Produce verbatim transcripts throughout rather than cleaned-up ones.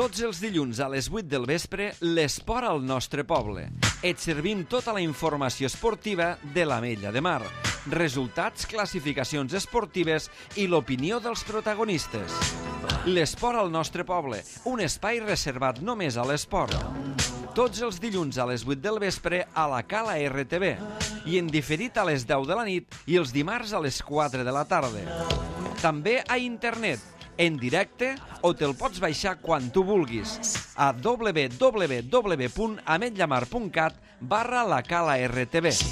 Tots els dilluns a les vuit del vespre, l'esport al nostre poble. Et servim tota la informació esportiva de l'Ametlla de Mar. Resultats, classificacions esportives i l'opinió dels protagonistes. L'esport al nostre poble, un espai reservat només a l'esport. Tots els dilluns a les vuit del vespre a la Cala R T V i en diferit a les deu de la nit i els dimarts a les quatre de la tarda. També a internet, en directe, o te'l pots baixar quan tu vulguis a w w w punt ametllamar punt cat barra la Cala R T V.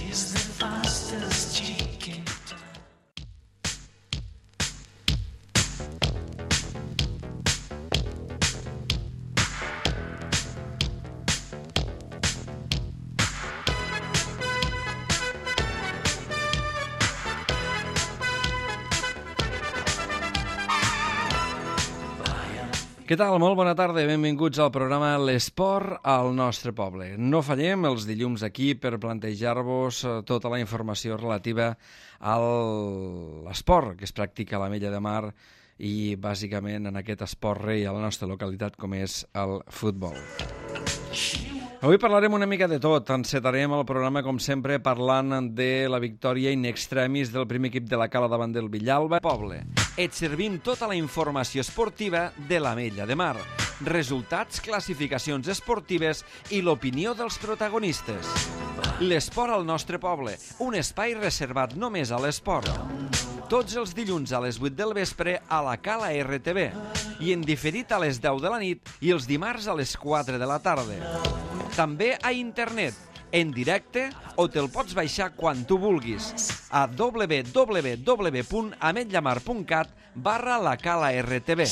Què tal? Molt bona tarda. Benvinguts al programa L'Esport al nostre poble. No fallem els dilluns aquí per plantejar-vos tota la informació relativa a l'esport que es practica a l'Ametlla de Mar i bàsicament en aquest esport rei a la nostra localitat com és el futbol. Avui parlarem una mica de tot. Encetarem el programa, com sempre, parlant de la victòria in extremis del primer equip de la Cala davant del Villalba. Poble, et servim tota la informació esportiva de l'Ametlla de Mar. Resultats, classificacions esportives i l'opinió dels protagonistes. L'esport al nostre poble, un espai reservat només a l'esport. Tots els dilluns a les vuit del vespre a la Cala R T V i en diferit a les deu de la nit i els dimarts a les quatre de la tarda. També a internet, en directe, o te'l pots baixar quan tu vulguis a w w w punt ametllamar punt cat barra la Cala R T V.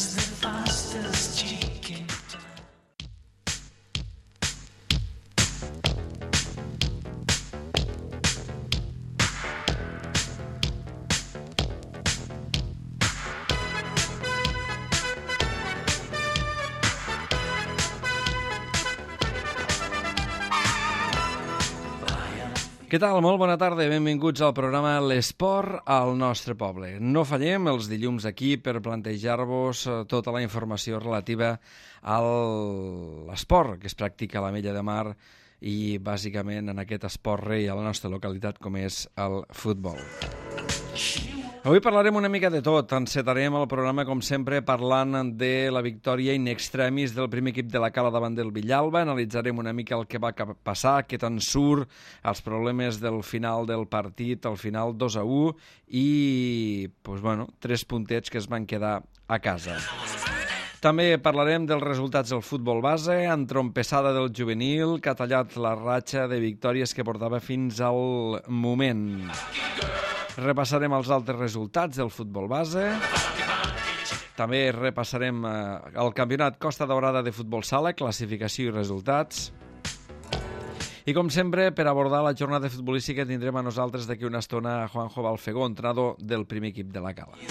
Què tal? Molt bona tarda. Benvinguts al programa L'Esport al nostre poble. No fallem els dilluns aquí per plantejar-vos tota la informació relativa a l'esport que es practica a l'Ametlla de Mar i bàsicament en aquest esport rei a la nostra localitat com és el futbol. Avui parlarem una mica de tot. Encetarem el programa, com sempre, parlant de la victòria in extremis del primer equip de la Cala davant del Villalba. Analitzarem una mica el que va passar, què tant surt, els problemes del final del partit, al final dos a u i, doncs, bueno, tres puntets que es van quedar a casa. També parlarem dels resultats del futbol base, entrompessada del juvenil, que ha tallat la ratxa de victòries que portava fins al moment. Repassarem els altres resultats del futbol base. També repassarem eh, el campionat Costa Daurada de futbol sala, classificació i resultats. I com sempre, per abordar la jornada futbolística tindrem a nosaltres d'aquí una estona a Juanjo Balfegó, entrenador del primer equip de la Cala.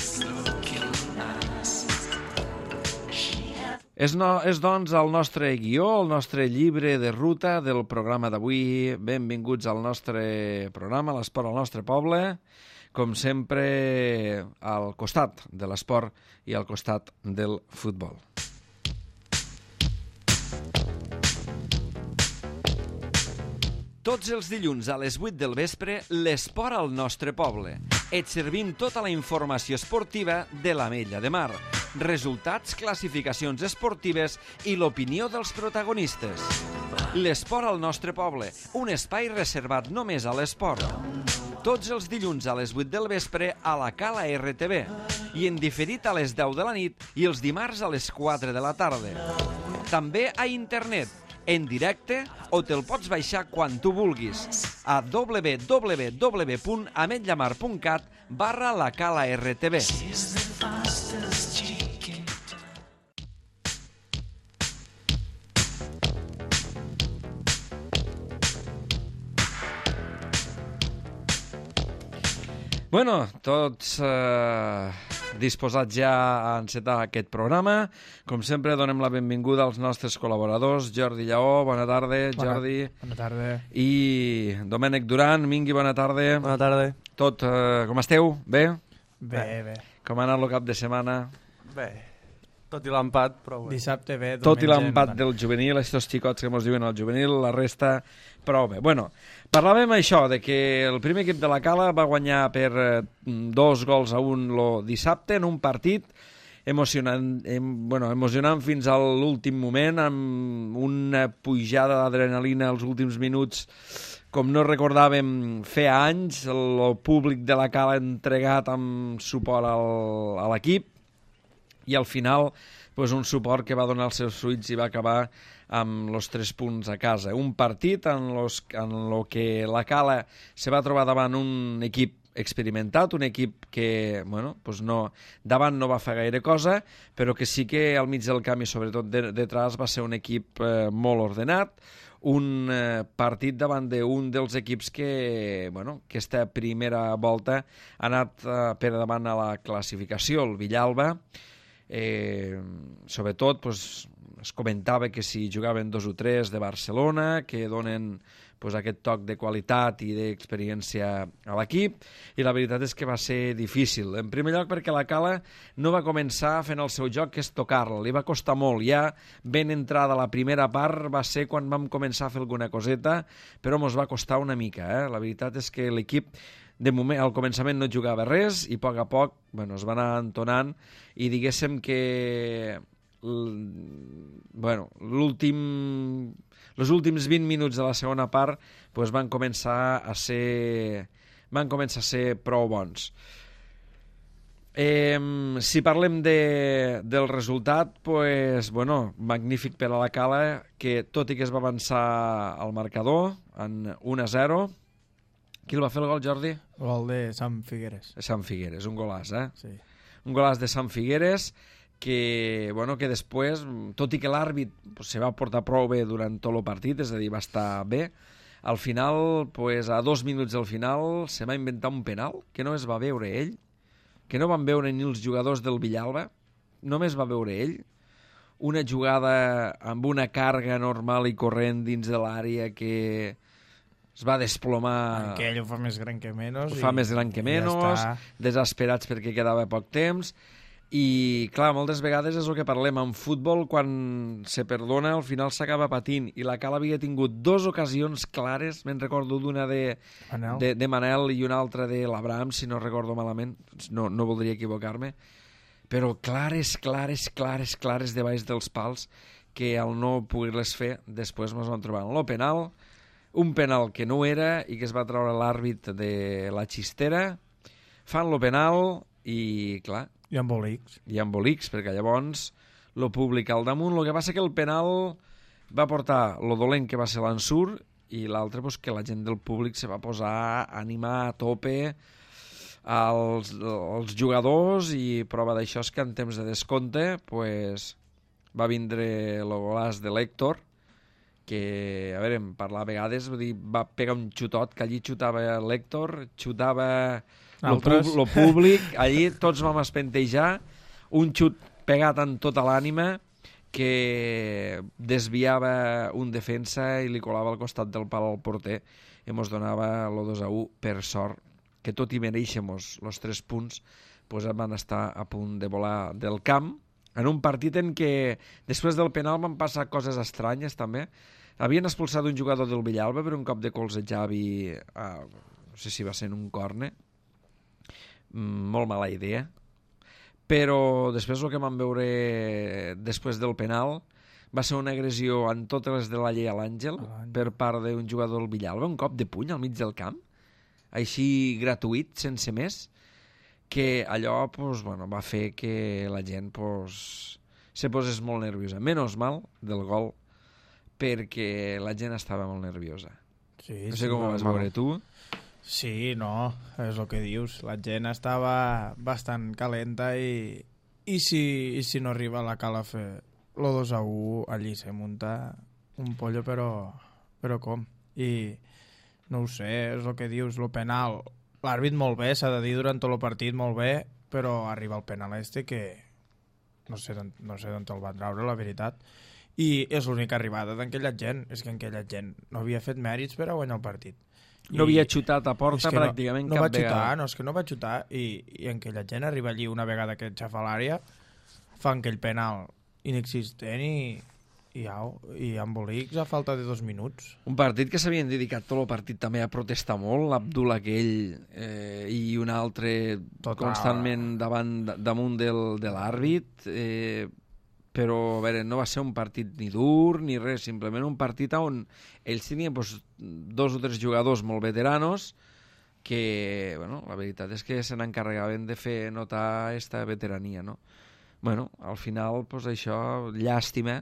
És, no, és doncs el nostre guió, el nostre llibre de ruta del programa d'avui. Benvinguts al nostre programa, l'esport al nostre poble. Com sempre, al costat de l'esport i al costat del futbol. Tots els dilluns a les vuit del vespre, l'esport al nostre poble. Et servim tota la informació esportiva de l'Ametlla de Mar. Resultats, classificacions esportives i l'opinió dels protagonistes. L'esport al nostre poble, un espai reservat només a l'esport. Tots els dilluns a les vuit del vespre a la Cala R T V i en diferit a les deu de la nit i els dimarts a les quatre de la tarda. També a internet, en directe, o te'l pots baixar quan tu vulguis a w w w punt ametllamar punt cat barra la Cala R T V. Bueno, tots eh, disposats ja a encetar aquest programa. Com sempre, donem la benvinguda als nostres col·laboradors. Jordi Lleó, bona tarda. Bona, Jordi. Bona tarda. I Domènec Duran. Mingui, bona tarda. Bona tarda. Tot, eh, com esteu? Bé? Bé, bé. Com ha anat el cap de setmana? Bé. Tot i l'empat, però bé. Dissabte bé, Tot i l'empat no del juvenil, estos xicots que mos diuen al juvenil, la resta, prou bé. Bueno, parlàvem això, de que el primer equip de la Cala va guanyar per eh, dos gols a un lo dissabte en un partit emocionant, em, bueno, emocionant fins a l'últim moment, amb una pujada d'adrenalina als últims minuts com no recordàvem feia anys, el públic de la Cala entregat amb suport al, a l'equip, i al final pues, un suport que va donar els seus fruits i va acabar amb els tres punts a casa. Un partit en los, en lo que la Cala se va trobar davant un equip experimentat, un equip que bueno, pues no, davant no va fer gaire cosa, però que sí que al mig del camp i sobretot de, detrás va ser un equip eh, molt ordenat, un eh, partit davant d'un dels equips que, bueno, aquesta primera volta ha anat eh, per davant a la classificació, el Villalba. Eh, sobretot pues, es comentava que si jugaven dos o tres de Barcelona, que donen pues, aquest toc de qualitat i d'experiència a l'equip, i la veritat és que va ser difícil. En primer lloc perquè la Cala no va començar fent el seu joc, que és tocar-la, li va costar molt. Ja ben entrada la primera part va ser quan vam començar a fer alguna coseta, però mos va costar una mica. Eh? La veritat és que l'equip de moment, al començament no jugava res i a poc a poc bueno, es va anar entonant i diguéssim que bueno, l'últim els últims vint minuts de la segona part pues, van començar a ser van començar a ser prou bons. Eh, si parlem de, del resultat, pues, bueno, magnífic per a la Cala, que tot i que es va avançar al marcador en un a zero. Qui el va fer el gol, Jordi? El gol de Sant Figueres. Sant Figueres, un golàs, eh? Sí. Un golàs de Sant Figueres que, bueno, que després, tot i que l'àrbit pues, se va portar prou bé durant tot el partit, és a dir, va estar bé, al final, pues, a dos minuts del final, se va inventar un penal que no es va veure ell, que no van veure ni els jugadors del Villalba, només va veure ell, una jugada amb una càrrega normal i corrent dins de l'àrea que es va desplomar... Aquell ho fa més gran que menys. Ho fa més gran que menys, ja desesperats perquè quedava poc temps. I, clar, moltes vegades és el que parlem. En futbol, quan se perdona, al final s'acaba patint. I la Cala havia tingut dues ocasions clares. Me'n recordo d'una de Manel. De, de Manel i una altra de l'Abraham, si no recordo malament. No, no voldria equivocar-me. Però clares, clares, clares, clares de baix dels pals que al no poder-les fer, després ens vam trobar en el penal. Un penal que no era i que es va treure l'àrbit de la xistera, fan lo penal i, clar... I embolics. I embolics, perquè llavors lo públic al damunt. El que passa que el penal va portar lo dolent que va ser l'ensurt i l'altre pues, que la gent del públic se va posar a animar a tope als, als jugadors i prova d'això és que en temps de descompte pues, va vindre el golàs de l'Héctor, que, a veure, em parla a vegades, vull dir, va pegar un xutot, que allí xutava l'Héctor, xutava el pub, públic, allí tots vam espentejar, un xut pegat en tota l'ànima, que desviava un defensa i li colava al costat del pal al porter i mos donava el dos a u per sort, que tot i mereixemos els tres punts, pues van estar a punt de volar del camp, en un partit en què després del penal van passar coses estranyes també. Havien expulsat un jugador del Villalba per un cop de colze Javi, uh, no sé si va ser en un corne, mm, molt mala idea, però després el que vam veure després del penal va ser una agressió en totes les de la llei a l'Àngel per part d'un jugador del Villalba, un cop de puny al mig del camp, així gratuït, sense més, que allò pues, bueno, va fer que la gent pues, se posés molt nerviosa. Menys mal del gol, perquè la gent estava molt nerviosa. Sí, no sé sí, com ho vas veure tu. Sí, no, és el que dius. La gent estava bastant calenta i, i, si, i si no arriba a la Cala a fer el dos a u, allí se munta un pollo, però, però com? I no ho sé, és el que dius, el penal... L'àrbit molt bé, s'ha de dir durant tot el partit molt bé, però arriba el penal este que no sé, no sé d'on el va treure, la veritat. I és l'única arribada d'aquella gent. És que aquella gent no havia fet mèrits per a guanyar el partit. I no havia xutat a porta pràcticament no, no cap va xutar, vegada. No, és que no va xutar i, i aquella gent arriba allí una vegada que xafa l'àrea fan aquell penal inexistent i, i, au, i embolics a falta de dos minuts. Un partit que s'havien dedicat tot el partit també a protestar molt, l'Abdul aquell eh, i un altre Total. constantment davant, damunt del, de l'àrbit, eh, però a veure, no va ser un partit ni dur ni res, simplement un partit on ells tenien pues, dos o tres jugadors molt veteranos que, bueno, la veritat és que se n'encarregaven de fer notar aquesta veterania, no? Bueno, al final, pues això, llàstima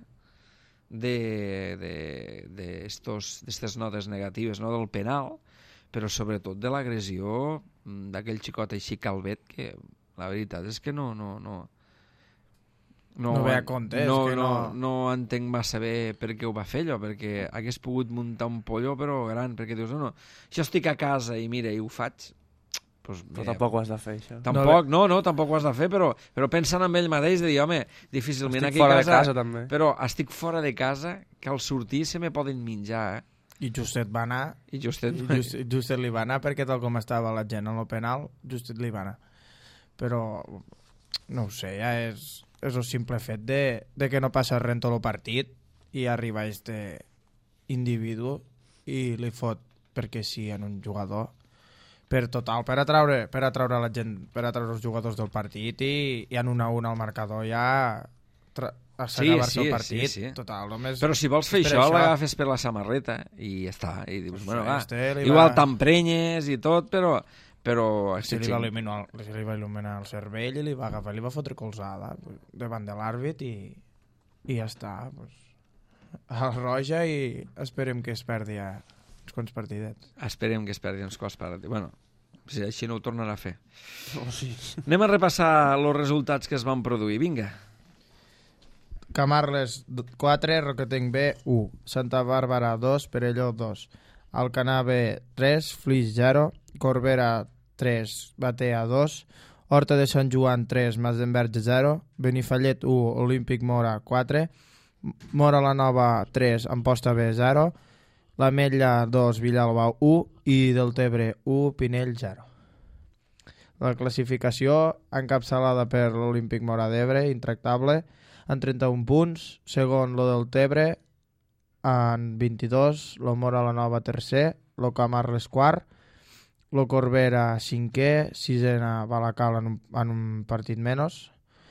de, de, de estos, d'estes notes negatives, no? Del penal, però sobretot de l'agressió d'aquell xicot així calvet que la veritat és que no... no, no No, no ve a compte, no, és que no, no... no entenc massa bé per què ho va fer allò, perquè hagués pogut muntar un pollo però gran, perquè dius, no, no, jo estic a casa i mira, i ho faig, pues, Però mira, tampoc ho has de fer, això. tampoc, no, no, tampoc ho has de fer, però, però pensant en ell mateix, de dir, home, difícilment Estic aquí a fora casa, de casa, també. però estic fora de casa, que al sortir se me poden menjar, eh? I justet va anar, I justet... i just, justet li va anar, perquè tal com estava la gent en el penal, justet li va anar. Però, no ho sé, ja és... és el simple fet de, de que no passa res en tot el partit i arriba este individu i li fot perquè sí en un jugador per total, per atraure, per atraure la gent, per atraure els jugadors del partit i, i en un a un al marcador ja tra- a s'acabar-se sí, el partit. sí, sí. Total, només... Però si vols fer per això, això. l'agafes per la samarreta i ja està. I dius, Pues bueno, sí, va, este li igual va- t'emprenyes i tot, però... però Si li va il·luminar, si li va il·luminar el cervell i li va agafar, li va fotre colzada davant de l'àrbit i, i ja està. Pues, a la roja i esperem que es perdi ja uns quants partidets. Esperem que es perdi uns quants partits. Bueno, si així no ho tornarà a fer. Oh, sí. Anem a repassar els resultats que es van produir. Vinga. Camarles quatre, Roquetenc B u, Santa Bàrbara dos, Perelló dos, Alcanar B tres, Flix zero, Corbera tres, Batea dos, Horta de Sant Joan tres, Masdenverge zero, Benifallet u, Olímpic Mora quatre, Mora la Nova tres, Amposta B zero, l'Ametlla dos, Villalba u i Deltebre u, Pinell zero. La classificació encapçalada per l'Olímpic Mora d'Ebre, intractable, en trenta-un punts, segon lo del Tebre en vint-i-dos, lo Mora la Nova tercer, lo Camarles quart, lo Corbera cinquè, sisena Balacal en un, en un partit menys,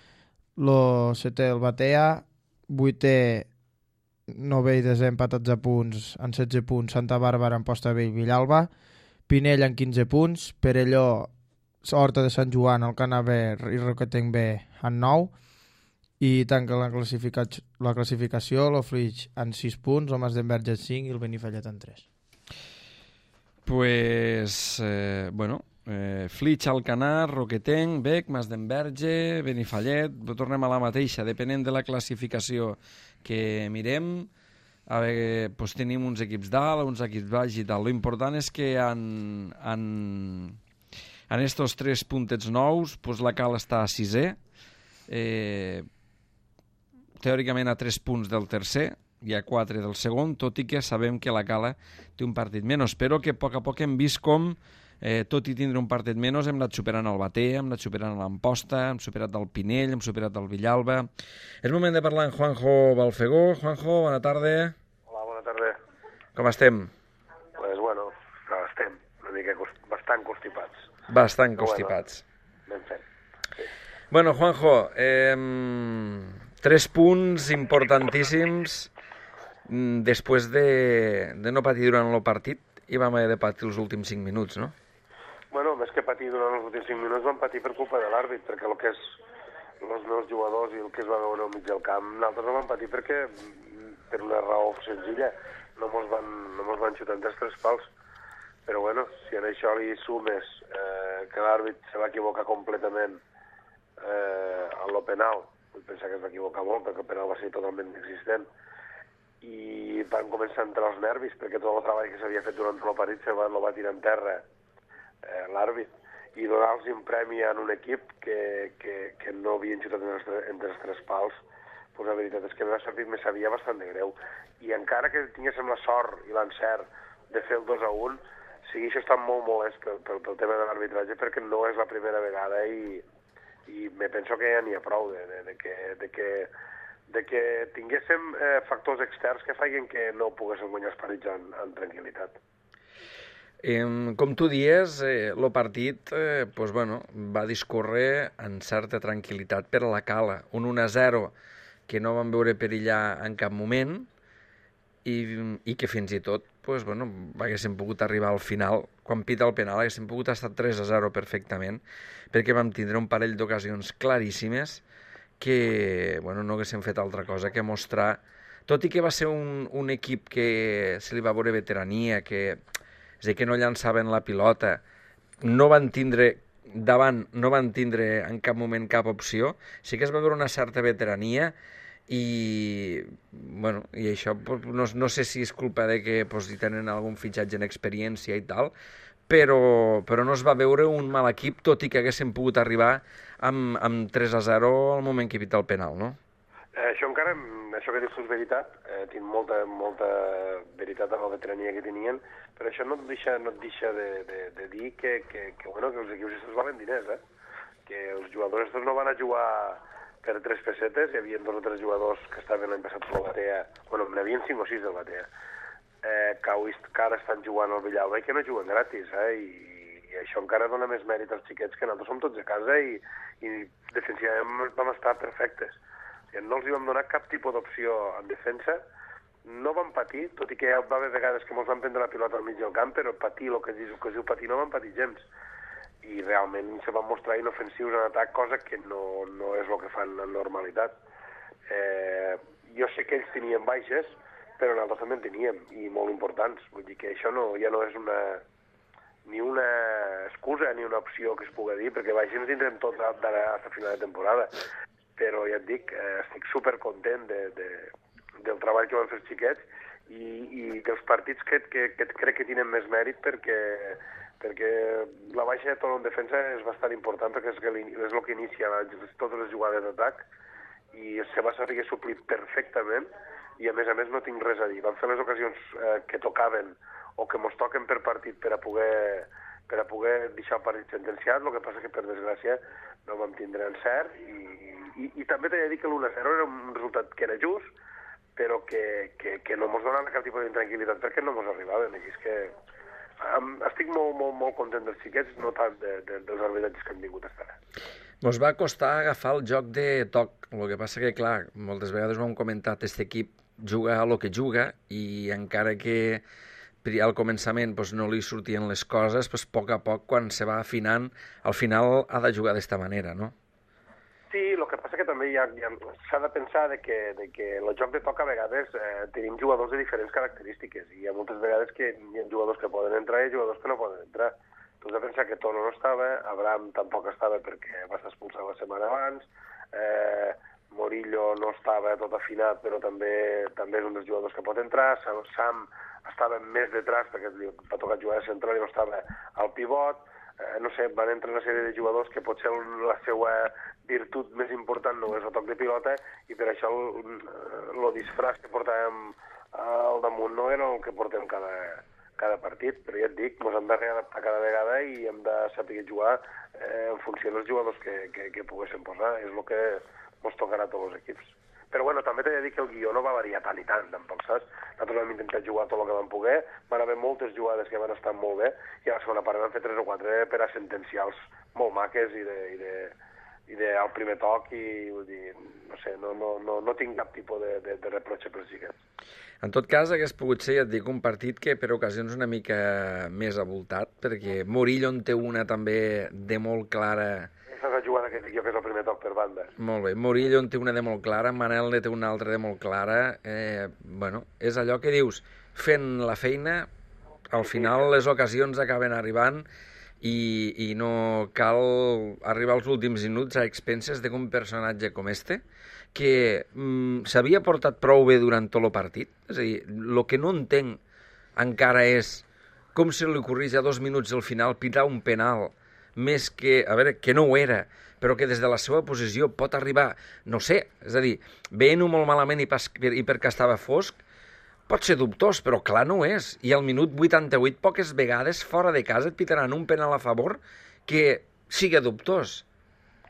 lo setè el Batea, vuitè novè i desè empatats a punts en setze punts, Santa Bàrbara, Amposta B i Villalba, Pinell en quinze punts, Perelló, Horta de Sant Joan, Alcanar B i Roquetenc B en nou, i tanca la, classifica la classificació el Flix en sis punts, el Masdenverge en cinc i el Benifallet en tres. Pues, eh, bueno, eh, Flix, Alcanar, Roquetenc, Bec, Masdenverge, Benifallet, tornem a la mateixa, depenent de la classificació que mirem, a veure, pues tenim uns equips dalt, uns equips baix i tal. Lo important és que en, en, en estos tres puntets nous, pues la Cal està a sisè, eh, teòricament a tres punts del tercer i a quatre del segon, tot i que sabem que la Cala té un partit menys, però que a poc a poc hem vist com, eh, tot i tindre un partit menys, hem anat superant el Batea, hem anat superant l'Amposta, hem superat el Pinell, hem superat el Villalba. És moment de parlar amb Juanjo Balfegó. Juanjo, bona tarda. Hola, bona tarda. Com estem? Pues bueno, estem una mica cost... bastant constipats. Bastant Però constipats. Bueno, ben fent. Sí. Bueno, Juanjo, eh, tres punts importantíssims mm, després de, de no patir durant el partit i vam haver de patir els últims cinc minuts, no? Bueno, més que patir durant els últims cinc minuts vam patir per culpa de l'àrbit, perquè el que és els meus jugadors i el que es va veure al mig del camp, nosaltres no vam patir perquè, per una raó senzilla, no mos van, no mos van xutar entre els tres pals. Però bueno, si en això li sumes eh, que l'àrbit se va equivocar completament eh, en lo penal, vull pensar que es va equivocar molt perquè el penal va ser totalment inexistent, i van començar a entrar els nervis perquè tot el treball que s'havia fet durant el partit se va, lo va tirar en terra eh, l'àrbit, i donar-los un premi en un equip que, que, que no havien xutat entre els, entre els tres pals, pues la veritat és que m'ha sabia, me sabia bastant de greu. I encara que tinguéssim la sort i l'encert de fer el dos a un, segueixo estant molt molest pel, pel, pel tema de l'arbitratge perquè no és la primera vegada i, i me penso que ja n'hi ha prou de, de, de, que, de, que, de que tinguéssim eh, factors externs que feien que no poguéssim guanyar els partits en, en tranquil·litat. Eh, com tu dies, eh, el partit eh, pues, bueno, va discórrer en certa tranquil·litat per a la Cala. Un un a zero que no vam veure perillar en cap moment i, i que fins i tot pues, bueno, haguéssim pogut arribar al final. Quan pita el penal haguéssim pogut estar tres a zero perfectament, perquè vam tindre un parell d'ocasions claríssimes que bueno, no haguéssim fet altra cosa que mostrar, tot i que va ser un, un equip que se li va veure veterania, que, és a dir, que no llançaven la pilota, no van tindre davant, no van tindre en cap moment cap opció, sí que es va veure una certa veterania i, bueno, i això no, no sé si és culpa de que pues, hi tenen algun fitxatge en experiència i tal, però, però no es va veure un mal equip, tot i que haguéssim pogut arribar amb, amb tres a zero al moment que evita el penal, no? Eh, això encara, això que dius és veritat, eh, tinc molta, molta veritat en la veterania que tenien, però això no et deixa, no et deixa de, de, de dir que, que, que, bueno, que els equips estos valen diners, eh? Que els jugadors estos no van a jugar per tres pessetes, hi havia dos o tres jugadors que estaven l'any passat per la Batea, bueno, n'hi havia cinc o sis del Batea, eh, que, que ara estan jugant al Villalba i que no juguen gratis, eh? I, i això encara dona més mèrit als xiquets, que nosaltres som tots a casa i, i defensivament vam estar perfectes. O sigui, no els hi vam donar cap tipus d'opció en defensa, no van patir, tot i que va haver vegades que mos van prendre la pilota al mig del camp, però patir, el que es diu, que es diu patir, no van patir gens. I realment se van mostrar inofensius en atac, cosa que no, no és el que fan en normalitat. Eh, jo sé que ells tenien baixes, però nosaltres també en teníem, i molt importants. Vull dir que això no, ja no és una, ni una excusa ni una opció que es pugui dir, perquè baixes ens tindrem tots d'ara a final de temporada. Però ja et dic, eh, estic supercontent de, de, del treball que van fer els xiquets i, i dels partits que, que, que crec que tenen més mèrit perquè perquè la baixa de tot en defensa és bastant important, perquè és, que és el que inicia totes les jugades d'atac i se va saber suplir perfectament i a més a més no tinc res a dir. Vam fer les ocasions eh, que tocaven o que mos toquen per partit per a poder, per a poder deixar el partit sentenciat, el que passa que per desgràcia no vam tindre encert i, i, i també t'he de dir que l'u a zero era un resultat que era just, però que, que, que no mos donava cap tipus d'intranquil·litat perquè no mos arribaven. Així és que Um, estic molt, molt, molt content dels xiquets, no tant de, de, dels arbitratges que han vingut a estar. Mos va costar agafar el joc de toc, el que passa que, clar, moltes vegades ho hem comentat, aquest equip juga a lo que juga i encara que al començament pues, no li sortien les coses, pues, a poc a poc, quan se va afinant, al final ha de jugar d'esta manera, no? Sí, el que passa que també hi ha, hi ha, s'ha de pensar de que, de que el joc de toc a vegades eh, tenim jugadors de diferents característiques i hi ha moltes vegades que hi ha jugadors que poden entrar i jugadors que no poden entrar. Tu has de pensar que Tono no estava, Abraham tampoc estava perquè va estar expulsat la setmana abans, eh, Morillo no estava tot afinat però també també és un dels jugadors que pot entrar, Sam, Sam estava més detrás perquè li va tocar jugar de central i no estava al pivot, eh, no sé, van entrar una sèrie de jugadors que potser la seva virtut més important no és el toc de pilota i per això el, el disfraç que portàvem al damunt no era el que portem cada, cada partit, però ja et dic, ens hem de readaptar cada vegada i hem de saber jugar eh, en funció dels jugadors que, que, que poguéssim posar, és el que ens tocarà a tots els equips. Però bueno, també t'he de dir que el guió no va variar tant i tant, tampoc, saps? Nosaltres vam intentar jugar tot el que vam poder, van haver moltes jugades que van estar molt bé i a la segona part vam fer tres o quatre per a sentencials molt maques i de, i de i de, al primer toc i vull dir, no sé, no, no, no, no tinc cap tipus de, de, de reproche per als xiquets. En tot cas, hagués pogut ser, ja et dic, un partit que per ocasions una mica més avoltat, perquè Morillo en té una també de molt clara. Aquesta és la jugada que dic jo, que és el primer toc per banda. Molt bé, Morillo en té una de molt clara, Manel ne té una altra de molt clara. Eh, bueno, és allò que dius, fent la feina, al final les ocasions acaben arribant i, i no cal arribar als últims minuts a expenses d'un personatge com este, que mm, s'havia portat prou bé durant tot el partit. És a dir, el que no entenc encara és com se li ocorreix a dos minuts al final pitar un penal, més que, a veure, que no ho era, però que des de la seva posició pot arribar, no sé, és a dir, veient-ho molt malament i, pas, i perquè estava fosc, pot ser dubtós, però clar no és. I al minut vuitanta-vuit, poques vegades, fora de casa, et pitaran un penal a favor que siga dubtós.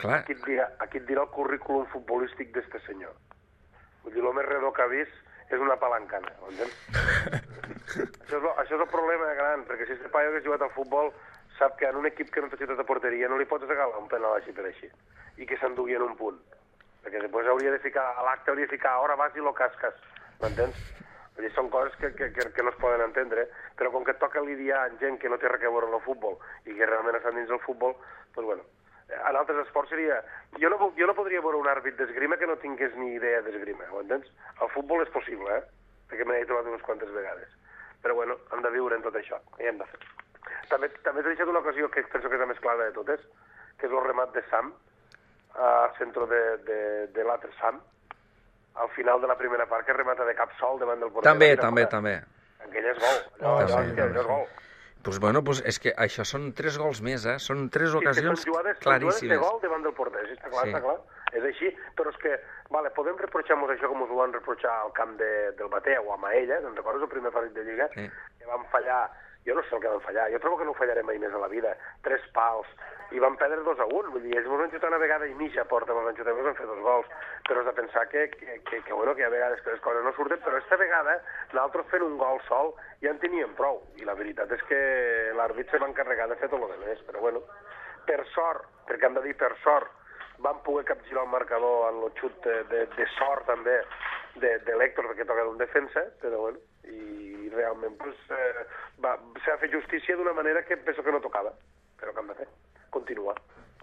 Clar. Aquí, et dirà, aquí et dirà el currículum futbolístic d'este senyor. Vull dir, el més redó que ha vist és una palancana, m'entens? això, és, això és el problema gran, perquè si este paio que ha jugat al futbol sap que en un equip que no té ciutat de porteria no li pots regalar un penal així per així, i que s'endugui en un punt. Perquè després hauria de ficar, a l'acte hauria de ficar, ara vas i lo casques, m'entens? Vull dir, són coses que, que, que, que no es poden entendre, però com que et toca lidiar amb gent que no té res a veure amb el futbol i que realment estan dins del futbol, doncs bueno, en altres esports seria... Jo no, jo no podria veure un àrbit d'esgrima que no tingués ni idea d'esgrima, ho entens? El futbol és possible, eh? Perquè me n'he trobat unes quantes vegades. Però bueno, hem de viure en tot això, i hem de fer. També, també t'he deixat una ocasió que penso que és la més clara de totes, que és el remat de Sam, al centre de, de, de l'altre Sam, al final de la primera part, que remata de cap sol davant del porter. També, també, també. Aquell és gol. Allò, allò, també, és que és gol. Pues bueno, pues és que això són tres gols més, eh? Són tres Sí, ocasions són jugades, claríssimes. Són jugades de gol davant del porter, sí, està clar, Sí. està clar. És així, però és que, vale, podem reprochar-nos això com us ho van reprochar al camp de, del Batea o a Maella, te'n recordes el primer partit de Lliga? Sí. Que van fallar, jo no sé el que van fallar, jo trobo que no ho fallarem mai més a la vida, tres pals, i van perdre dos a un, vull dir, ells mos van xutar una vegada i mitja porta, mos van xutar i mos van fer dos gols, però has de pensar que, que, que, que, bueno, que hi ha vegades que les coses no surten, però esta vegada nosaltres fent un gol sol ja en teníem prou, i la veritat és que l'àrbit se va encarregar de fer tot el que més, però bueno, per sort, perquè hem de dir per sort, van poder capgirar el marcador en el xut de, de, de sort també de, de l'Héctor, perquè toca d'un defensa, però bueno, i realment pues, eh, va, s'ha fet justícia d'una manera que penso que no tocava, però que hem de fer, continuar.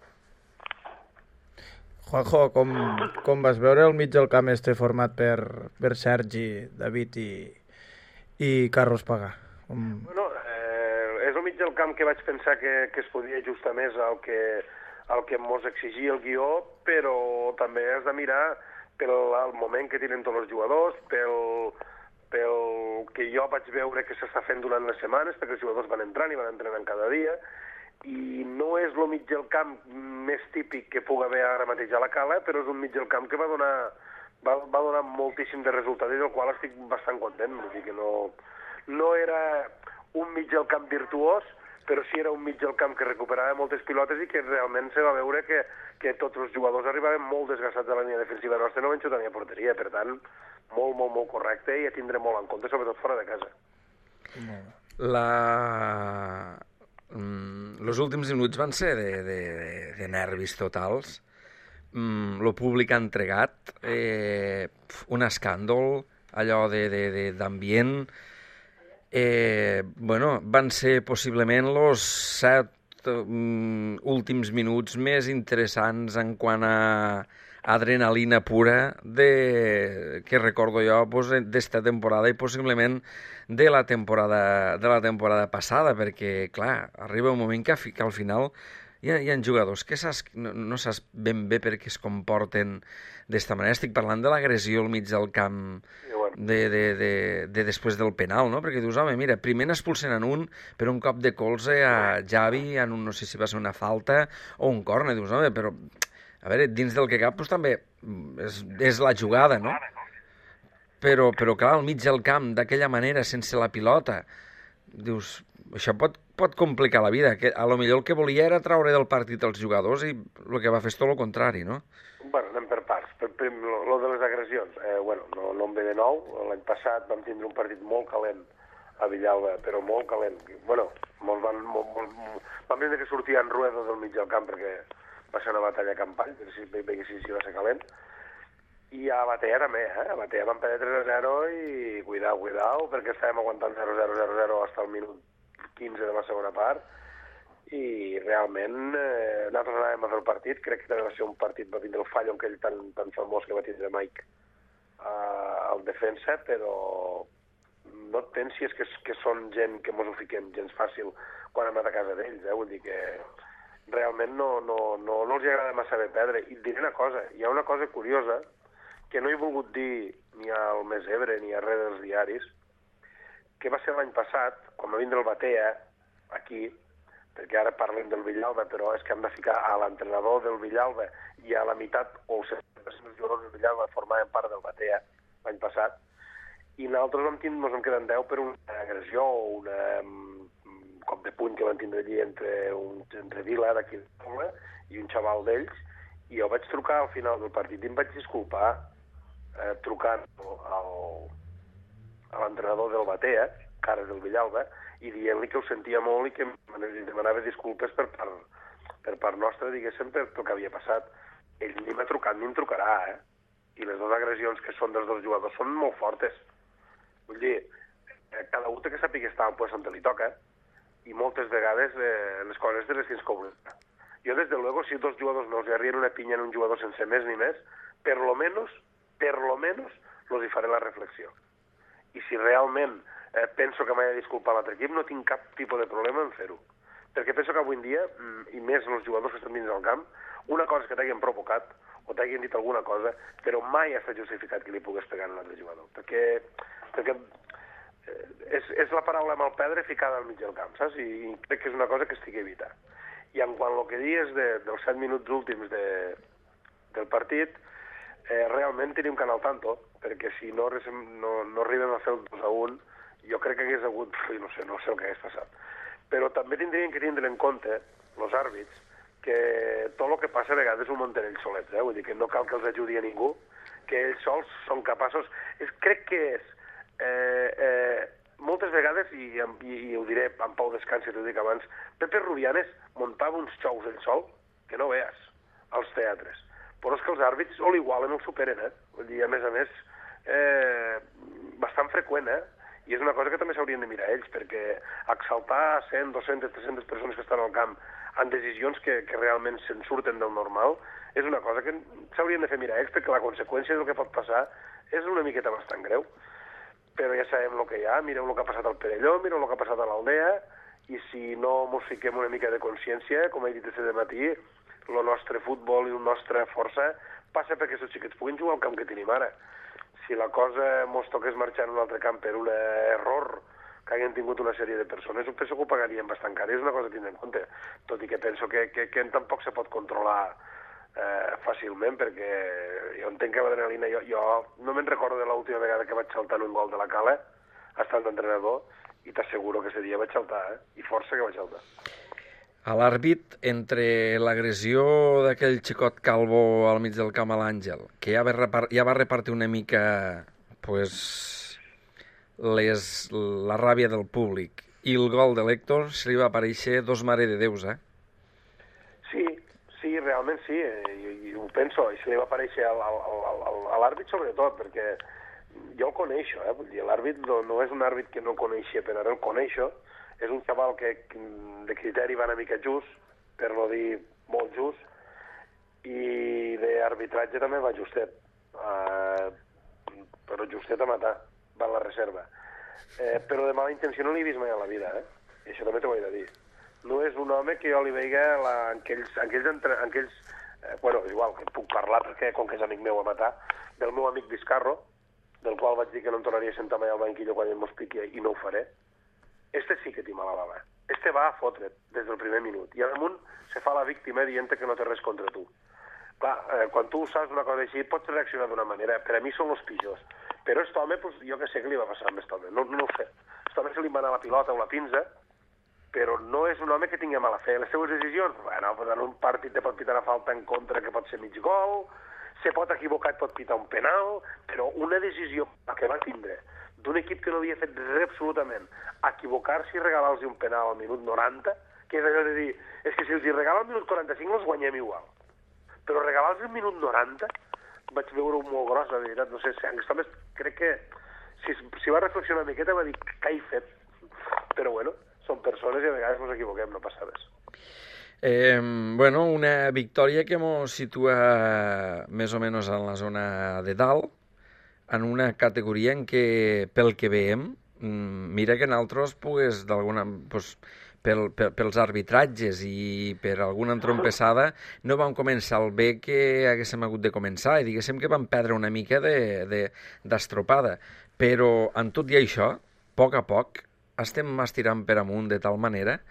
Juanjo, com, com vas veure el mig del camp este format per, per Sergi, David i, i Carlos Pagà? Com... Bueno, eh, és el mig del camp que vaig pensar que, que es podia ajustar més al que, al que mos exigia el guió, però també has de mirar pel el moment que tenen tots els jugadors, pel, pel que jo vaig veure que s'està fent durant les setmanes, perquè els jugadors van entrant i van entrenant cada dia, i no és el mig del camp més típic que pugui haver ara mateix a la Cala, però és un mig del camp que va donar, va, va donar moltíssim de resultats i del qual estic bastant content. Vull dir que no, no era un mig del camp virtuós, però sí era un mig del camp que recuperava moltes pilotes i que realment se va veure que, que tots els jugadors arribaven molt desgastats a la línia defensiva nostra i no van xutar ni a porteria. Per tant, molt, molt, molt correcte i a tindre molt en compte, sobretot fora de casa. La... Mm, els últims minuts van ser de, de, de, de nervis totals. Mm, lo públic ha entregat eh, un escàndol, allò de, de, de, d'ambient. Eh, bueno, van ser possiblement els set mm, últims minuts més interessants en quant a adrenalina pura de, que recordo jo pues, d'esta temporada i possiblement de la temporada de la temporada passada, perquè, clar, arriba un moment que, que al final hi ha, hi ha jugadors que saps, no, no saps ben bé per què es comporten d'esta manera. Estic parlant de l'agressió al mig del camp de, de, de, de després del penal, no? Perquè dius, home, mira, primer n'expulsen en un per un cop de colze a Xavi, en un, no sé si va ser una falta o un córner, dius, home, però a veure, dins del que cap doncs, també és, és la jugada, no? Però, però clar, al mig del camp, d'aquella manera, sense la pilota, dius, això pot, pot complicar la vida. Que, a lo millor el que volia era treure del partit els jugadors i el que va fer és tot el contrari, no? Bueno, anem per parts. Per, per, lo de les agressions, eh, bueno, no, no em ve de nou. L'any passat vam tindre un partit molt calent a Villalba, però molt calent. Bueno, molts van, molt, molt, vam veure que sortia en Ruedo del mig del camp perquè va ser una batalla campany, perquè si veiessin si va ser calent. I a Batea també, eh? A Batea van perdre tres a zero i cuidao, cuidao, perquè estàvem aguantant zero zero zero zero fins al minut quinze de la segona part i realment eh, nosaltres anàvem a fer el partit, crec que també va ser un partit, va vindre el fallo aquell tan, tan famós que va tindre Mike eh, al defensa, però no et pensis que, que són gent que mos ho fiquem gens fàcil quan hem anat a casa d'ells, eh? Vull dir que realment no, no, no, no els agrada massa bé perdre. I et diré una cosa, hi ha una cosa curiosa que no he volgut dir ni al Més Ebre ni a res dels diaris, que va ser l'any passat, quan va vindre el Batea, aquí, perquè ara parlem del Villalba, però és que hem de ficar a l'entrenador del Villalba i a la meitat, o el setanta per cent dels jugadors del Villalba formaven part del Batea l'any passat, i nosaltres vam tindre, ens vam quedar en deu per una agressió o una um, cop de puny que van tindre allí entre, un, entre Vila, d'aquí del poble, i un xaval d'ells, I jo vaig trucar al final del partit i em vaig disculpar eh, trucant al, a l'entrenador del Batea, Cares del Villalba, i dient-li que ho sentia molt i que em demanava disculpes per part, per part nostra, diguéssim, per el que havia passat. Ell ni m'ha trucat ni em trucarà, eh? I les dues agressions que són dels dos jugadors són molt fortes. Vull dir, cada un té que sàpiga estar al lloc on li toca, i moltes vegades eh, les coses te les tens que oblidar. Jo, des de luego, si dos jugadors no els arrien una pinya en un jugador sense més ni més, per lo menos, per lo menos, los hi faré la reflexió. I si realment eh, penso que m'he de disculpar l'altre equip, no tinc cap tipus de problema en fer-ho. Perquè penso que avui en dia, i més els jugadors que estan dins del camp, una cosa és que t'hagin provocat o t'hagin dit alguna cosa, però mai ha estat justificat que li pogués pegar a l'altre jugador. Perquè, perquè eh, és, és la paraula mal pedre ficada al mig del camp, saps? I, i crec que és una cosa que estic evitant. I en quant al que dies de, dels set minuts últims de, del partit, eh, realment tenim que anar al tanto, perquè si no, no, no arribem a fer el dos a un, jo crec que hagués hagut, no sé, no sé el que hagués passat. Però també tindrien que tindre en compte, els àrbits, que tot el que passa a vegades ho munten ells solets, eh? Vull dir que no cal que els ajudi a ningú, que ells sols són capaços... És, crec que és... Eh, eh, moltes vegades, i, i, i ho diré en Pau Descansi, t'ho dic abans, Pepe Rubianes muntava uns xous ell sol, que no veus, als teatres. Però és que els àrbits o l'igualen o el superen, eh? Vull dir, a més a més, eh, bastant freqüent, eh? I és una cosa que també s'haurien de mirar ells, perquè exaltar cent, dues-centes, tres-centes persones que estan al camp en decisions que, que realment se'n surten del normal és una cosa que s'haurien de fer mirar ells, perquè la conseqüència del que pot passar és una miqueta bastant greu. Però ja sabem el que hi ha, mireu el que ha passat al Perelló, mireu el que ha passat a l'Aldea, i si no mos fiquem una mica de consciència, com he dit aquest matí, el nostre futbol i la nostra força passa perquè aquests xiquets puguin jugar al camp que tenim ara. Si la cosa mos toqués marxar en un altre camp per un error que hagin tingut una sèrie de persones, ho penso que ho pagaríem bastant car, és una cosa a tindre en compte, tot i que penso que, que, que tampoc se pot controlar eh, fàcilment, perquè jo entenc que l'adrenalina, jo, jo no me'n recordo de l'última vegada que vaig saltar en un gol de la Cala, estant d'entrenador, i t'asseguro que ese dia vaig saltar, eh? I força que vaig saltar. A l'àrbit, entre l'agressió d'aquell xicot calvo al mig del camp a l'Àngel, que ja va, repart, ja va repartir una mica pues, les, la ràbia del públic, i el gol de l'Héctor se li va aparèixer dos mare de Déus, eh? Sí, sí, realment sí, i, i ho penso, i se li va aparèixer a, a, a, a l'àrbit sobretot, perquè jo el coneixo, eh? Vull dir, l'àrbit no, no és un àrbit que no coneixia, però ara el coneixo. És un xaval que de criteri va una mica just, per no dir molt just, i d'arbitratge també va justet, uh, però justet a matar, va a la reserva. Eh, però de mala intenció no l'he vist mai a la vida, eh? I això també t'ho he de dir. No és un home que jo li veia la, en aquells... En aquells, entre, en aquells eh, bueno, és igual, que puc parlar perquè, com que és amic meu a matar, del meu amic Vizcarro, del qual vaig dir que no em tornaria a sentar mai al banquillo quan ell mos piqui, i no ho faré. Este sí que t'hi mala baba. Este va a fotre't des del primer minut. I damunt se fa la víctima dient que no té res contra tu. Clar, eh, quan tu saps una cosa així, pots reaccionar d'una manera. Per a mi són els pitjors. Però aquest home, pues, jo que sé què li va passar amb aquest home. No, no ho sé. Aquest home se li va anar la pilota o la pinza, però no és un home que tingui mala fe. Les seues decisions, bueno, pues en un partit te pot pitar una falta en contra que pot ser mig gol, se pot equivocar, pot pitar un penal, però una decisió que va tindre d'un equip que no havia fet res absolutament, equivocar-se i regalar-los un penal al minut noranta, que és allò de dir, és que si els hi regala al minut quaranta-cinc els guanyem igual. Però regalar-los al minut noranta, vaig veure un molt gros, la veritat, no sé, si aquest home crec que, si, si va reflexionar una miqueta, va dir, què he fet? Però bueno, són persones i a vegades ens equivoquem, no passa res. Eh, bueno, una victòria que ens situa més o menys en la zona de dalt, en una categoria en què, pel que veiem, mira que nosaltres, pues, d'alguna, pues, pel, pel, pels arbitratges i per alguna entrompessada, no vam començar el bé que haguéssim hagut de començar, i diguéssim que vam perdre una mica d'estropada. Però, en tot i això, a poc a poc, estem estirant per amunt de tal manera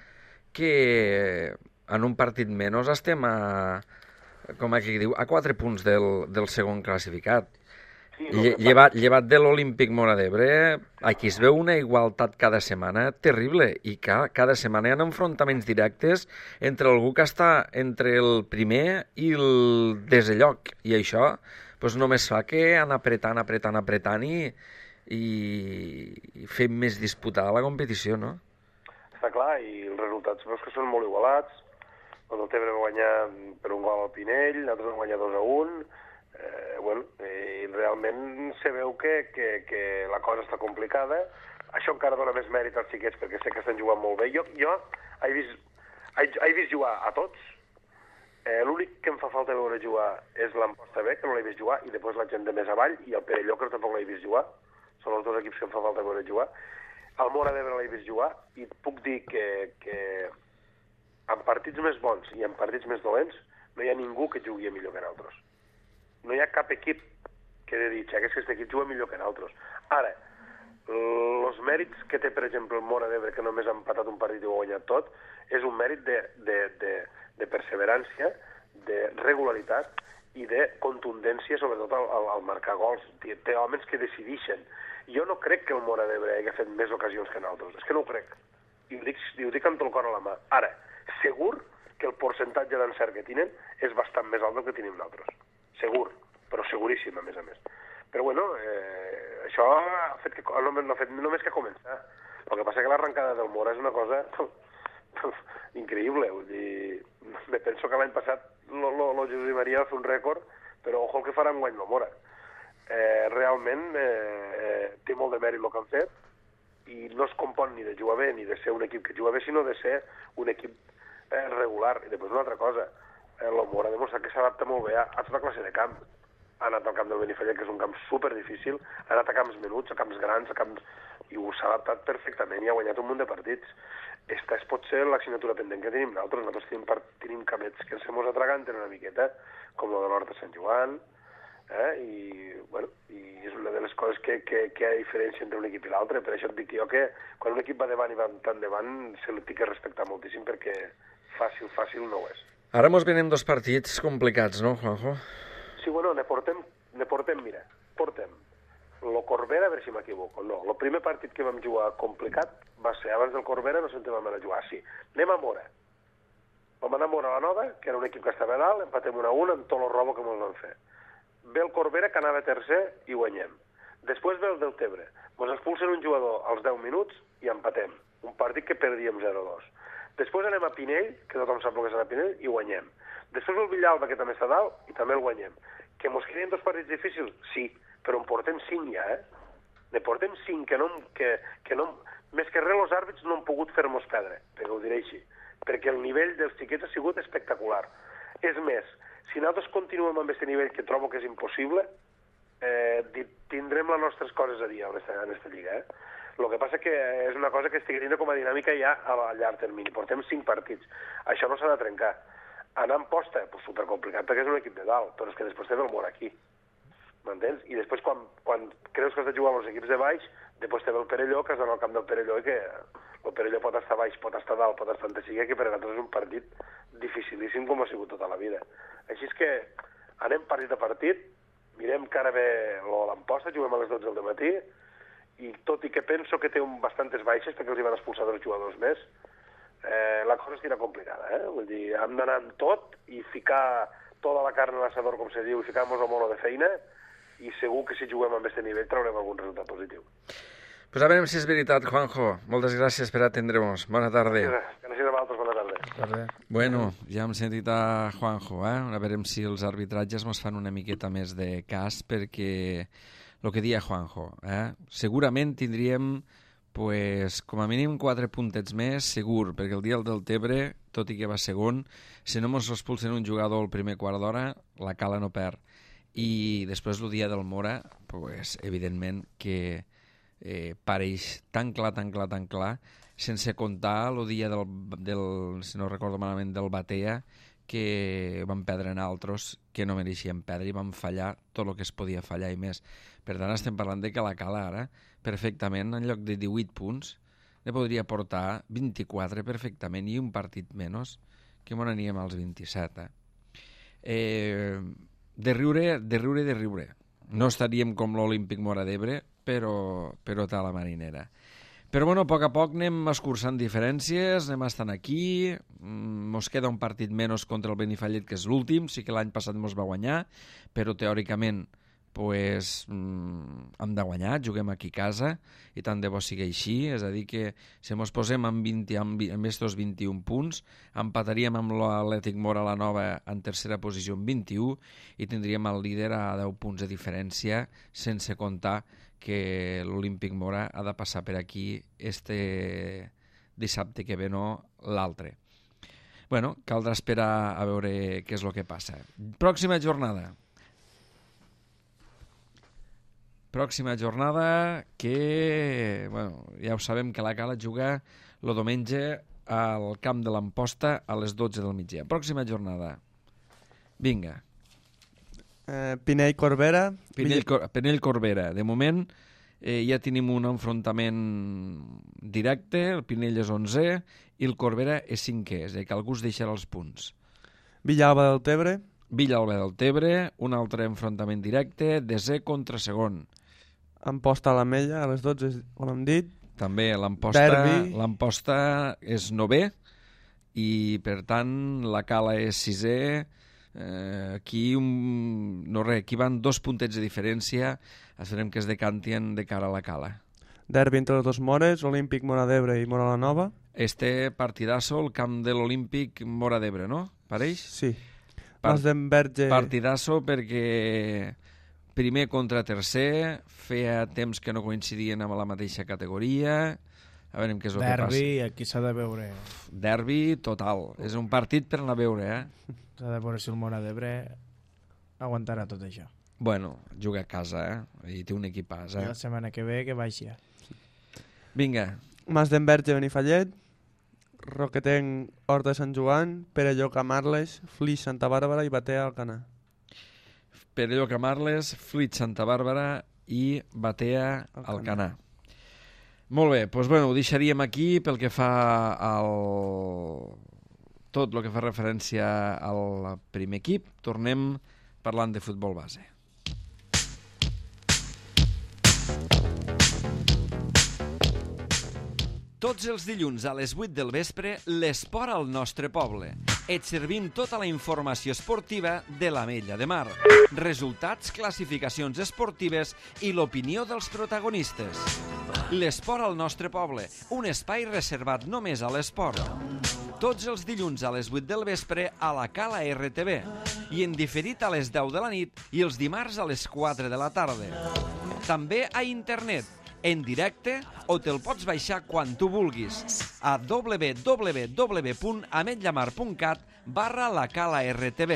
que en un partit menys estem a, com aquí diu, a quatre punts del, del segon classificat. Sí, Lle llevat, llevat de l'Olímpic Móra d'Ebre, aquí es veu una igualtat cada setmana terrible i ca cada setmana hi ha enfrontaments directes entre algú que està entre el primer i el desè lloc i això pues, només fa que anar apretant, apretant, apretant i, i, i fer més disputada la competició, no? Està clar, i els resultats veus que són molt igualats. El Tebre va guanyar per un gol al Pinell, l'altre va guanyar dos a un. Eh, bueno, eh, realment se veu que, que, que la cosa està complicada. Això encara dona més mèrit als xiquets perquè sé que estan jugant molt bé. Jo, jo he, vist, he, he vist jugar a tots. Eh, L'únic que em fa falta veure jugar és l'Amposta B, que no l'he vist jugar, i després la gent de més avall, i el Perelló, que tampoc l'he vist jugar. Són els dos equips que em fa falta veure jugar. El Móra d'Ebre l'he vist jugar, i et puc dir que, que en partits més bons i en partits més dolents no hi ha ningú que jugui millor que nosaltres. No hi ha cap equip que he de dir, que aquest equip juga millor que nosaltres. Ara, els mèrits que té, per exemple, el Móra d'Ebre, que només ha empatat un partit i ho ha guanyat tot, és un mèrit de, de, de, de perseverància, de regularitat i de contundència, sobretot al, al, al marcar gols. Té, té homes que decideixen. Jo no crec que el Móra d'Ebre hagi fet més ocasions que nosaltres. És que no ho crec. I ho dic, i ho dic amb tot el cor a la mà. Ara, segur que el percentatge d'encert que tenen és bastant més alt del que tenim nosaltres. Segur, però seguríssim, a més a més. Però, bueno, eh, això ha fet que, no, no ha fet només que començar. El que passa que l'arrencada del Móra és una cosa increïble. Vull dir, me penso que l'any passat lo, lo, lo Josep Maria va fer un rècord, però ojo el que farà enguany el Móra. Eh, realment eh, eh, té molt de mèrit el que han fet i no es compon ni de jugar bé ni de ser un equip que juga bé, sinó de ser un equip eh, regular. I després una altra cosa, eh, el Móra ha demostrat que s'adapta molt bé a, a tota classe de camp. Ha anat al camp del Benifallet, que és un camp super difícil, ha anat a camps menuts, a camps grans, a camps... i ho s'ha adaptat perfectament i ha guanyat un munt de partits. Esta és potser l'assignatura pendent que tenim nosaltres. Nosaltres tenim, part... tenim camets que ens mos atraganten una miqueta, com el de l'Hort de Sant Joan, eh? I, bueno, i és una de les coses que, que, que hi ha diferència entre un equip i l'altre. Per això et dic jo que quan un equip va davant i va tan davant se l'ha de respectar moltíssim perquè fàcil, fàcil no ho és. Ara mos venen dos partits complicats, no, Juanjo? Sí, bueno, ne portem, ne portem, mira, portem lo Corbera, a veure si m'equivoco. No, el primer partit que vam jugar complicat va ser abans del Corbera, no sé on vam anar a jugar. Sí, anem a Móra. Vam anar a Móra a la Nova, que era un equip que estava a dalt, empatem un a un amb tot el robo que ens van fer. Ve el Corbera, que anava tercer, i guanyem. Després ve el del Tebre. Ens expulsen un jugador als deu minuts i empatem. Un partit que perdíem zero a dos. Després anem a Pinell, que tothom sap el que serà Pinell, i guanyem. Després el Villalba, que també està dalt, i també el guanyem. Que mos queden dos partits difícils? Sí, però en portem cinc ja, eh? Ne portem cinc, que no... Que, que no més que res, els àrbits no han pogut fer-nos perdre, perquè ho diré així. Perquè el nivell dels xiquets ha sigut espectacular. És més, si nosaltres continuem amb aquest nivell, que trobo que és impossible, eh, tindrem les nostres coses a dir en aquesta, en aquesta lliga, eh? El que passa que és una cosa que estic dient com a dinàmica ja a llarg termini. Portem cinc partits. Això no s'ha de trencar. Anar en posta, pues supercomplicat, perquè és un equip de dalt, però és que després té el Móra aquí. M'entens? I després, quan, quan creus que has de jugar amb els equips de baix, després té el Perelló, que has d'anar al camp del Perelló, i que el Perelló pot estar baix, pot estar dalt, pot estar on sigui, que per a nosaltres és un partit dificilíssim com ha sigut tota la vida. Així és que anem partit a partit, mirem que ara ve l'Amposta, juguem a les dotze del matí, i tot i que penso que té un bastantes baixes, perquè els hi van expulsar dos jugadors més, eh, la cosa estirà complicada, eh? Vull dir, hem d'anar amb tot i ficar tota la carn a l'assador, com se diu, i ficar-nos el mono de feina, i segur que si juguem amb aquest nivell traurem algun resultat positiu. Pues a veure si és veritat, Juanjo. Moltes gràcies per atendre-nos. Bona tarda. Gràcies a vosaltres, bona tarda. tarda. Bueno, ja hem sentit a Juanjo, eh? A veure si els arbitratges ens fan una miqueta més de cas, perquè el que dia Juanjo, eh? Segurament tindríem pues, com a mínim quatre puntets més, segur, perquè el dia del Tebre, tot i que va segon, si no ens expulsen un jugador al primer quart d'hora, la Cala no perd. I després el dia del Móra, pues, evidentment que eh, pareix tan clar, tan clar, tan clar, sense comptar el dia del, del, si no recordo malament, del Batea, que van perdre en altres que no mereixien perdre i van fallar tot el que es podia fallar i més. Per tant, estem parlant de que la Cala ara, perfectament, en lloc de divuit punts, ne podria portar vint-i-quatre perfectament i un partit menys, que m'on aniríem als vint-i-set. Eh? Eh, de riure, de riure, de riure. no estaríem com l'Olímpic Móra d'Ebre, però, però té la marinera. Però bueno, a poc a poc anem escurçant diferències, anem estant aquí, mos queda un partit menys contra el Benifallet, que és l'últim, sí que l'any passat mos va guanyar, però teòricament pues, mm, hem de guanyar, juguem aquí a casa, i tant de bo sigui així, és a dir que si mos posem amb, vint, amb, amb estos vint-i-un punts, empataríem amb l'Atlètic Mora la Nova en tercera posició amb vint-i-u i tindríem el líder a deu punts de diferència, sense comptar que l'Olímpic Mora ha de passar per aquí este dissabte que ve, no l'altre. Bueno, caldrà esperar a veure què és el que passa. Pròxima jornada. Pròxima jornada que, bueno, ja ho sabem que la Cala juga el diumenge al camp de l'Amposta a les dotze del migdia. Pròxima jornada. Vinga. Eh, Pinell Corbera. Pinell, Cor Pinell Corbera. De moment eh, ja tenim un enfrontament directe, el Pinell és onzè i el Corbera és cinquè, és a dir, que algú es deixarà els punts. Villalba del Tebre. Villalba del Tebre, un altre enfrontament directe, desè contra segon. Amposta a l'Ametlla, a les dotze, com hem dit. També l'Amposta és novè i, per tant, la Cala és sisè. Eh, aquí, un, no res, aquí van dos puntets de diferència, esperem que es decantien de cara a la Cala. Derbi entre les dos Mores, Olímpic Móra d'Ebre i Móra la Nova. Este partidasso, el camp de l'Olímpic Móra d'Ebre, no? Pareix? Sí. Part Masdenverge... Partidasso perquè primer contra tercer, feia temps que no coincidien amb la mateixa categoria, a veure què és el Derbi, que passa. Derbi, aquí s'ha de veure. Derbi total, és un partit per anar a veure, eh? S'ha de veure si el Móra d'Ebre aguantarà tot això. Bueno, juga a casa, eh? I té un equipàs, eh? I la setmana que ve que baixi. Vinga. Masdenverge, Benifallet, Roquetenc, Horta de Sant Joan, Perelló, Camarles, Flix, Santa Bàrbara i Batea, Alcanar. Perelló, Camarles, Flix, Santa Bàrbara i Batea, Alcanar. Alcanar. Molt bé, doncs bueno, ho deixaríem aquí pel que fa al... tot el que fa referència al primer equip. Tornem parlant de futbol base. Tots els dilluns a les vuit del vespre, l'esport al nostre poble. Et servim tota la informació esportiva de l'Ametlla de Mar, resultats, classificacions esportives i l'opinió dels protagonistes. L'esport al nostre poble, un espai reservat només a l'esport. Tots els dilluns a les vuit del vespre a la Cala R T V i en diferit a les deu de la nit i els dimarts a les quatre de la tarda. També a internet, en directe, o te'l pots baixar quan tu vulguis a w w w punt ametllamar punt cat barra la Cala R T V.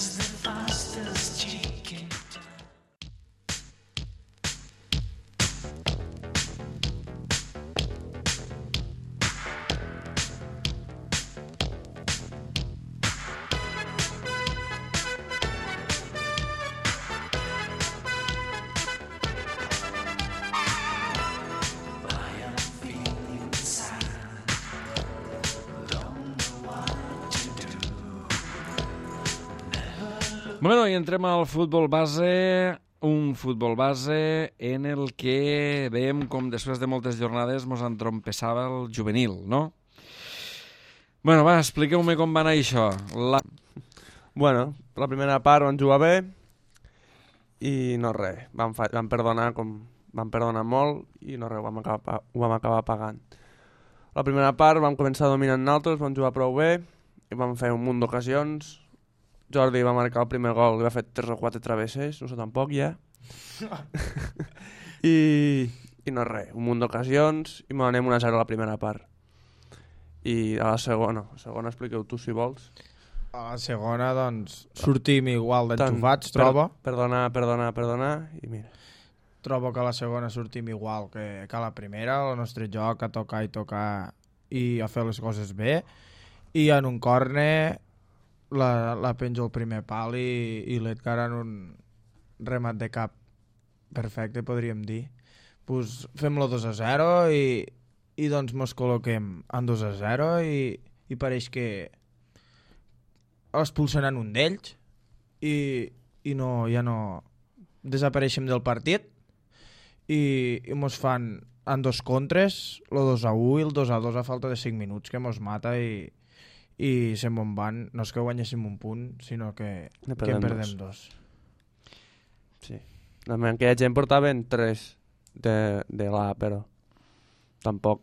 Bueno, i entrem al futbol base, un futbol base en el que veiem com després de moltes jornades mos entrompessava el juvenil, no? Bueno, va, expliqueu-me com va anar això. La... Bueno, la primera part van jugar bé i no res, van, fa... van perdonar com van perdonar molt i no res, ho vam acabar, ho vam acabar pagant. La primera part vam començar dominant nosaltres, vam jugar prou bé i vam fer un munt d'ocasions. Jordi va marcar el primer gol i va fer tres o quatre travesses, no sé tampoc ja. I, i no res, un munt d'ocasions i me n'anem un a zero a la primera part. I a la segona, a la segona expliqueu tu si vols. A la segona, doncs, sortim igual d'enxufats, trobo. Per, perdonar, perdonar, perdonar i mira. Trobo que a la segona sortim igual que, que a la primera, el nostre joc a tocar i tocar i a fer les coses bé. I en un córner la, la penjo al primer pal i, i l'Edgar en un remat de cap perfecte, podríem dir. Pues fem-lo dos a zero i, i doncs mos col·loquem en dos a zero i, i pareix que expulsaran un d'ells i, i no, ja no desapareixem del partit i, i mos fan en dos contres, el dos a u i el dos a dos a falta de cinc minuts, que mos mata i, i se'n me'n van. No és que guanyéssim un punt, sinó que, Ne que perdem en perdem dos. dos. Sí. En aquella gent portaven tres de, de l'A, però tampoc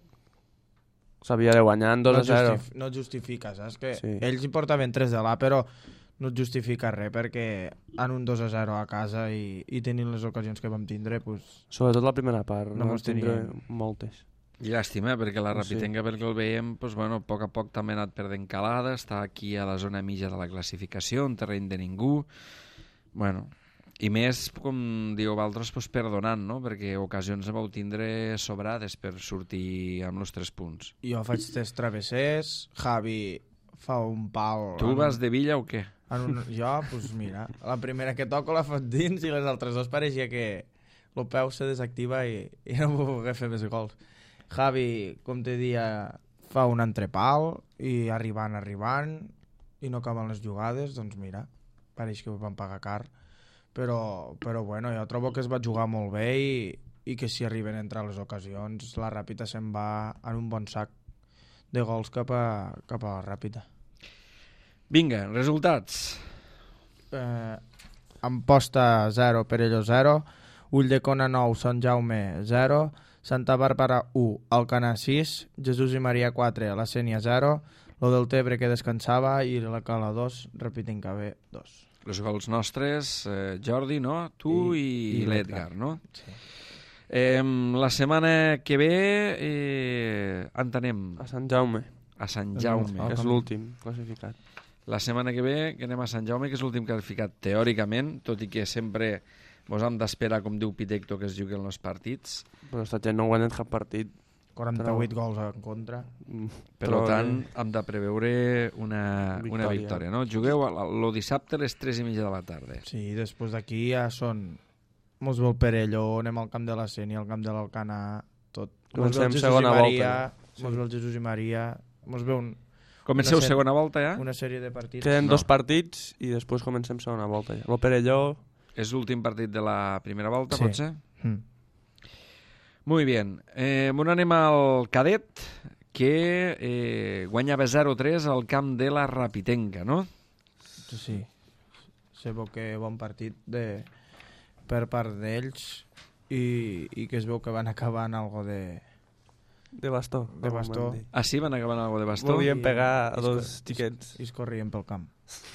s'havia de guanyar en dos no a zero. Justif no justifica, saps? Que Sí. ells hi portaven tres de l'A, però no et justifica res, perquè en un dos a zero a casa i, i tenint les ocasions que vam tindre, pues, Sobretot la primera part, No no, mos vam tindre teníem. moltes. Llàstima, perquè la Pues sí. Rapitenca, perquè el veiem, doncs, bueno, a poc a poc també ha anat perdent calada, està aquí a la zona mitja de la classificació, un terreny de ningú. Bueno, i més, com dieu vosaltres, doncs, perdonant, no? Perquè ocasions vau tindre sobrades per sortir amb els tres punts. jo faig tres travessers, Javi fa un pal... Tu en- vas de Villa o què? En un... Jo, doncs mira, la primera que toco la fot dins i les altres dos pareixia que el peu se desactiva i, i no puc poder fer més gols. Javi, com te dia, fa un entrepal i arribant, arribant i no acaben les jugades, doncs mira, pareix que ho van pagar car. Però, però bueno, jo trobo que es va jugar molt bé i, i que si arriben a entrar les ocasions, la Ràpita se'n va en un bon sac de gols cap a, cap a la Ràpita. Vinga, resultats. eh, Amposta zero, Perelló zero, Ulldecona nou, Sant Jaume zero, Santa Bàrbara u, Alcanar sis, Jesús i Maria quatre, la Sénia zero, lo del Tebre que descansava i la Cala dos, repiten que bé dos. Els gols nostres, eh, Jordi, no? Tu i, I- i i l'Edgar, l'Edgar. no? Sí. Eh, la setmana que ve eh, en tenem A Sant Jaume, a Sant No, Jaume. al que és camp. l'últim classificat. La setmana que ve que anem a Sant Jaume, que és l'últim classificat teòricament, tot i que sempre mos hem d'esperar, com diu Pitecto, que es juguen els partits. Però aquesta gent no ha guanyat cap partit. quaranta-vuit gols en contra. Mm, Per però tant, bé, hem de preveure una, una Victòria. victòria. No? Jugueu el dissabte a les tres i mitja de la tarda. Sí, i després d'aquí ja són... Mos ve el Perelló, anem al camp de la Sénia, al camp de l'Alcanar, tot. Mos ve Comencem el Jesús i segona Maria, volta. mos ve el Jesús i Maria, mos ve un, Comenceu Una ser- segona volta ja? una sèrie de partits. queden No. dos partits i després comencem segona volta. Ja. El Perelló, És l'últim partit de la primera volta, Sí. pot ser? Mm. Muy bien. Eh, bon anem al cadet, que eh, guanyava zero tres al camp de la Rapitenca, no? Sí, sí. Se veu que bon partit de, per part d'ells i, i que es veu que van acabar en algo de... de bastó. De com bastó. vam dir. Ah, sí? Van acabar amb algo de bastó? Volien I- pegar a i es dos cor- xiquets. I es corrien pel camp.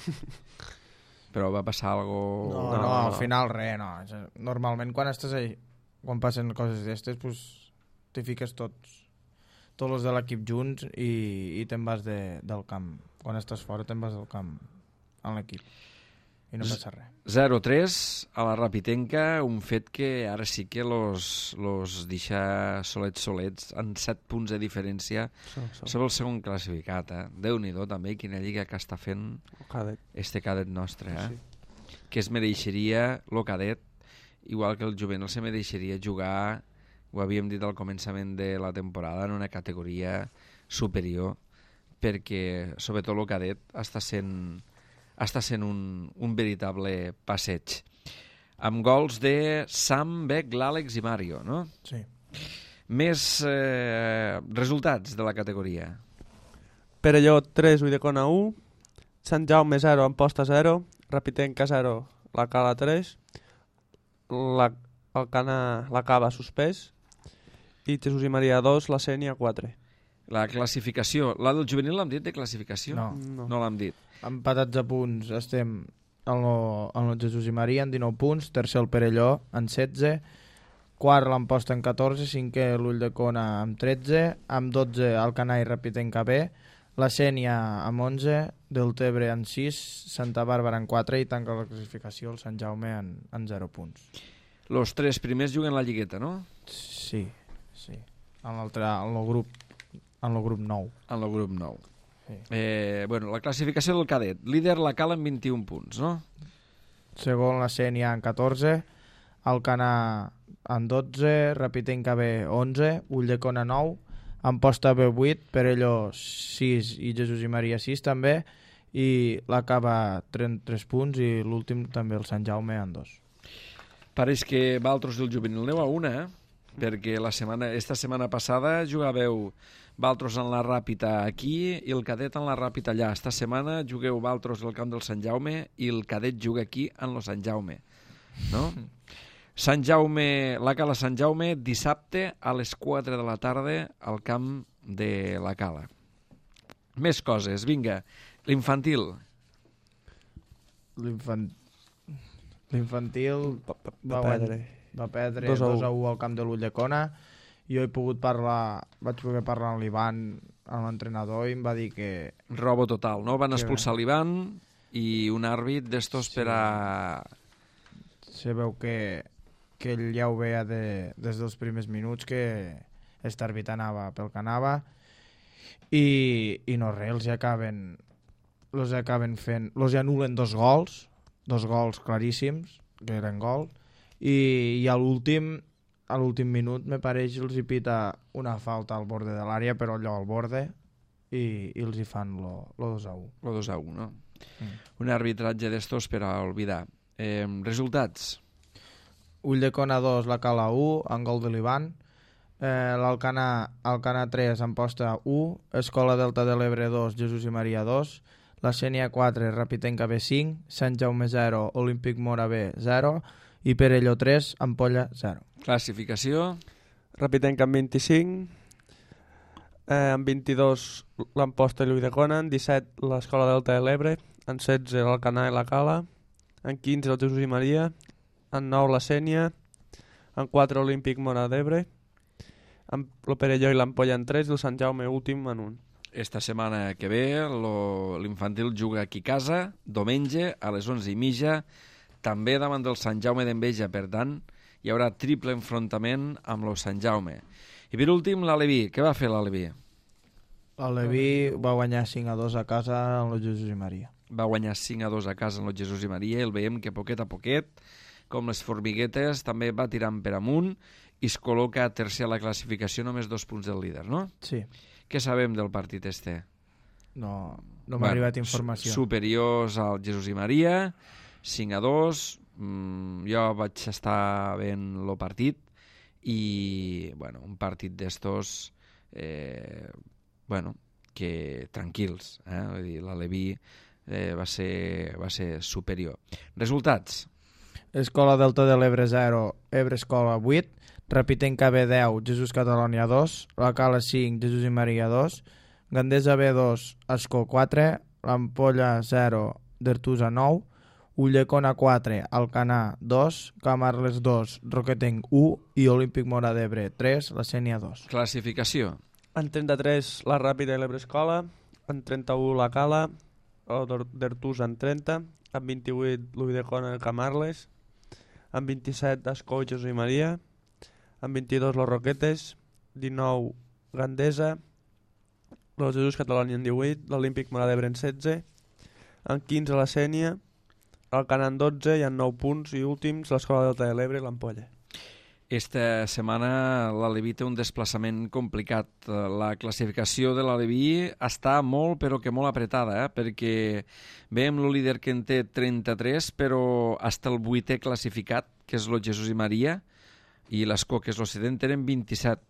Però va passar algo... No, no, no, al no. final res, no. Normalment quan estàs ahí, quan passen coses d'estes, pues, te fiques tots, tots els de l'equip junts i, i te'n vas de, del camp. Quan estàs fora te'n vas del camp en l'equip. I no passa res. zero tres a la Rapitenca, un fet que ara sí que los, los deixa solets solets en set punts de diferència So, so. sobre el segon classificat, eh? Déu-n'hi-do també, quina lliga que està fent Cadet. este cadet nostre, eh? Sí. Que es mereixeria, lo cadet, igual que el juvenil, se mereixeria jugar, ho havíem dit al començament de la temporada, en una categoria superior, perquè sobretot el cadet està sent, està sent un, un veritable passeig. Amb gols de Sam, Beck, l'Àlex i Mario, no? Sí. Més eh, resultats de la categoria. Perelló tres, Ulldecona u, Sant Jaume zero, Amposta zero, Rapitenca zero, la Cala tres, la, Alcana, la Cava suspès i Jesús i Maria dos, la Sénia quatre. La classificació, la del juvenil l'hem dit de classificació? No. No. No l'hem dit. Empatats a punts estem en lo, en lo Jesús i Maria en dinou punts, tercer el Perelló en setze, quart l'Amposta en catorze, cinquè l'Ulldecona amb tretze, amb dotze Alcanar i Rapitenca B, la Sénia amb onze, Deltebre en sis, Santa Bàrbara en quatre i tanca la classificació el Sant Jaume en, en zero punts. Los tres primers juguen la lligueta, no? Sí, sí. En l'altre, en el grup, en el grup nou. En el grup nou. Sí. Eh, bueno, la classificació del cadet. Líder la Cala amb vint-i-un punts, no? Segon la Sénia en catorze, Alcanar en dotze, Rapitenca B onze, Ulldecona nou, Amposta B vuit, Perelló sis i Jesús i Maria sis també, i la Cava trenta-tres punts i l'últim també el Sant Jaume en dos. Pareix que Valtros del juvenil aneu a una, eh? Perquè la setmana, esta setmana passada jugàveu Valtros en la Ràpita aquí i el cadet en la Ràpita allà. Esta setmana jugueu Valtros al camp del Sant Jaume i el cadet juga aquí en lo Sant Jaume. No? Sant Jaume, la Cala Sant Jaume, dissabte a les quatre de la tarda al camp de la Cala. Més coses, vinga. L'infantil. L'infant... L'infantil Va, va, va, va perdre. va perdre dos a u. dos a u al camp de l'Ulldecona. Jo he pogut parlar, vaig poder parlar amb l'Ivan, amb l'entrenador, i em va dir que... Robo total, no? Van Que expulsar l'Ivan i un àrbit d'estos Sí. per a... Se veu que, que ell ja ho veia de, des dels primers minuts, que aquest àrbit anava pel que anava, i, i no res, els hi acaben, els hi acaben fent, els hi anulen dos gols, dos gols claríssims, que eren gol, i, i a l'últim a l'últim minut, me pareix, els hi pita una falta al borde de l'àrea, però allò al borde, i, i els hi fan lo, lo dos a u. Lo dos a u, no? Mm. Un arbitratge d'estos per a oblidar. Eh, resultats. Ulldecona dos, la Cala u, en gol de l'Ivan. Eh, L'Alcanar Alcanar tres, Amposta u. Escola Delta de l'Ebre dos, Jesús i Maria dos. La Sénia quatre, Rapitenca B cinc. Sant Jaume zero, Olímpic Mora B zero. I Perelló tres, Ampolla zero. Classificació. Rapitenca amb vint-i-cinc, eh, amb vint-i-dos l'Amposta i l'Ulldecona, en disset l'Escola Delta de l'Ebre, en setze l'Alcanar i la Cala, en quinze el Jesús i Maria, en nou la Sénia, en quatre Olímpic Mora d'Ebre, en el Perelló i l'Ampolla en tres i el Sant Jaume últim en un. Esta setmana que ve lo- l'infantil juga aquí a casa, diumenge a les onze i mitja, també davant del Sant Jaume d'Enveja, per tant, hi haurà triple enfrontament amb el Sant Jaume. I per últim, l'Aleví. Què va fer l'Aleví? L'Aleví va guanyar cinc a dos a casa amb el Jesús i Maria. Va guanyar cinc a dos a casa amb el Jesús i Maria, i el veiem que poquet a poquet, com les formiguetes, també va tirant per amunt i es col·loca a tercer a la classificació, només dos punts del líder, no? Sí, Què sabem del partit este? no, no m'ha arribat informació. su- Superiors al Jesús i Maria, cinc a dos, mm, jo vaig estar veient el partit i, bueno, un partit d'estos, eh, bueno, que tranquils, eh? Vull dir, l'Aleví eh, va, ser, va ser superior. Resultats. Escola Delta de l'Ebre zero, Ebre Escola vuit, Rapitenca B deu, Jesús Catalònia dos, la Cala cinc, Jesús i Maria dos, Gandesa B dos, Escó quatre, l'Ampolla zero, Dertusa nou, Ulldecona quatre, Alcanar dos, Camarles dos, Roquetenc u i Olímpic Mora d'Ebre tres, la Sénia dos. Classificació. En trenta-tres la Ràpida i l'Ebre Escola, en trenta-u la Cala, el Dor- Dertusa en trenta, en vint-i-vuit l'Ulldecona i Camarles, en vint-i-set Escó i Jesús i Maria, en vint-i-dos los Roquetes, dinou Gandesa, los Jesús Catalònia en divuit, l'Olímpic Mora d'Ebre en setze, en quinze la Sénia, el Canà en dotze i en nou punts i últims l'Escola Delta de l'Ebre i l'Ampolla. Esta setmana l'Aleví té un desplaçament complicat. La classificació de l'Aleví està molt, però que molt apretada, eh? Perquè veiem el líder que en té trenta-tres, però hasta el vuitè classificat, que és el Jesús i Maria, i l'Escó, que és el setè, en tenen vint-i-set.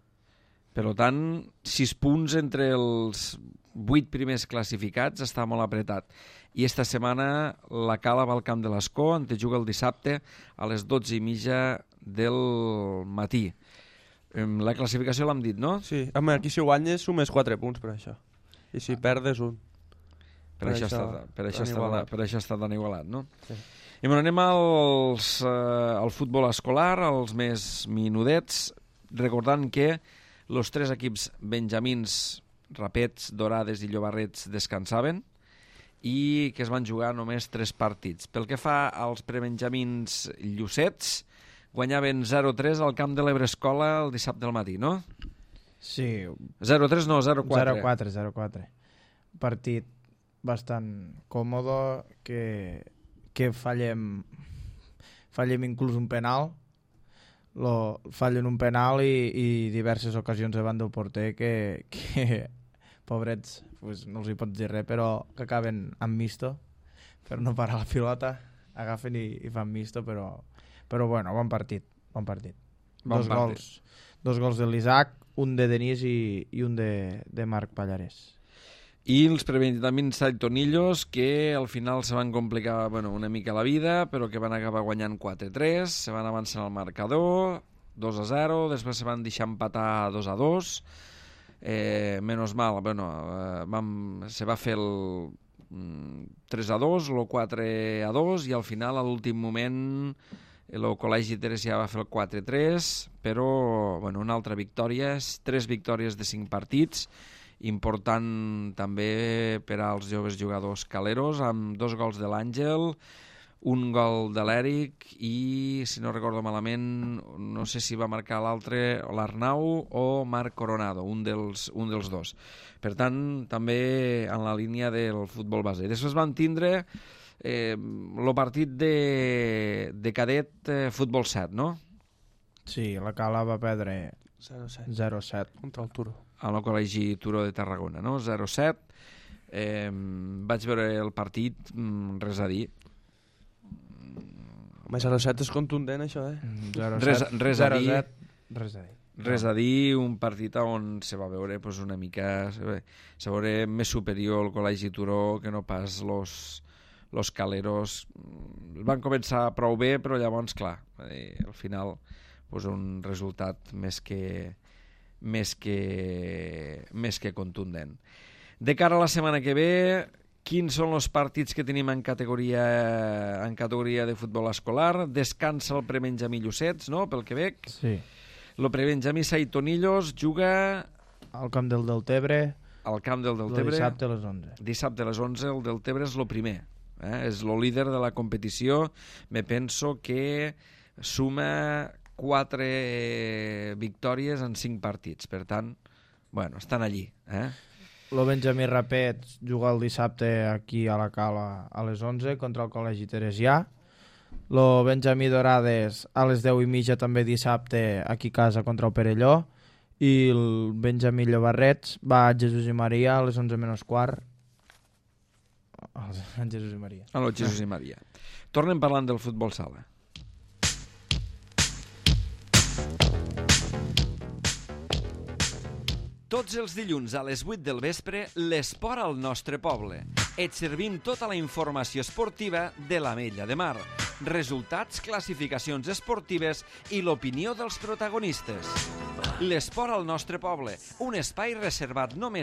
Per tant, sis punts entre els vuit primers classificats, està molt apretat. I esta setmana la Cala va al camp de l'Escó, on te juga el dissabte a les dotze i mitja del matí. Em, La classificació l'hem dit, no? Sí, home, aquí si guanyes sumes quatre punts per això. I si perdes un. Per, Per això, això, està, per, això tan està, igualat. per això està tan igualat, no? Sí. I bueno, anem als, eh, al futbol escolar, als més minudets, recordant que els tres equips benjamins, Rapets, Dorades i Llobarrets descansaven i que es van jugar només tres partits. Pel que fa als prebenjamins Llucets, guanyaven zero a tres al camp de l'Ebre Escola el dissabte al matí, no? Sí, zero a tres no, zero a quatre. zero a quatre, zero a quatre. Partit bastant còmode, que, que fallem, fallem inclús un penal, lo, fallen un penal i, i diverses ocasions davant del porter que, que pobrets, pues, no els hi pots dir res, però que acaben amb misto per no parar la pilota, agafen i, i fan misto, però Però bueno, bon partit, bon partit. Bon dos, partit. Gols, dos gols de l'Isaac, un de Denis i, i un de, de Marc Pallarès. I els prebenjamins Saltonillos, que al final se van complicar bueno, una mica la vida, però que van acabar guanyant quatre tres, se van avançar al marcador, dos a zero, després se van deixar empatar dos a dos, eh, menos mal, bueno, eh, vam, se va fer el mm, tres a dos, el quatre a dos, i al final, a l'últim moment, el Col·legi Teresià va fer el quatre tres, però bueno, una altra victòria, tres victòries de cinc partits, important també per als joves jugadors caleros, amb dos gols de l'Àngel, un gol de l'Èric i, si no recordo malament, no sé si va marcar l'altre, l'Arnau o Marc Coronado, un dels, un dels dos. Per tant, també en la línia del futbol base. Després van tindre eh, el partit de, de cadet eh, futbol set, no? Sí, la Cala va perdre zero set. zero set. Contra el Turo. Al Col·legi Turó de Tarragona, no? zero set. Eh, vaig veure el partit, mm, res a dir. Home, zero set és contundent, això, eh? zero set, Res, res a zero dir. set, res a dir. Res a dir, un partit on se va veure pues, una mica... Se va, se va veure més superior el Col·legi Turó que no pas los, los caleros. Van començar prou bé, però llavors, clar, eh, al final pues, un resultat més que... més que, més que contundent. De cara a la setmana que ve, quins són els partits que tenim en categoria, en categoria de futbol escolar? Descansa el prebenjamí Llucets, no?, pel que veig. Sí. El prebenjamí Saitonillos juga Al camp del Deltebre, al camp del el Deltebre. dissabte a les onze. Dissabte a les onze, el Deltebre és el primer. Eh? És el líder de la competició. Me penso que suma quatre victòries en cinc partits. Per tant, bueno, estan allí. Eh? El Benjamí Rapet juga el dissabte aquí a la Cala a les onze contra el Col·legi Teresià. El Benjamí Dorades a les deu i mitja també dissabte aquí a casa contra el Perelló. I el Benjamí Llobarrets va a Jesús i Maria a les onze menys quart. A Jesús i Maria. A lo Jesús i Maria. Tornem parlant del futbol sala. Tots els dilluns a les vuit del vespre, l'esport al nostre poble. Et servim tota la informació esportiva de l'Ametlla de Mar. Resultats, classificacions esportives i l'opinió dels protagonistes. L'esport al nostre poble, un espai reservat només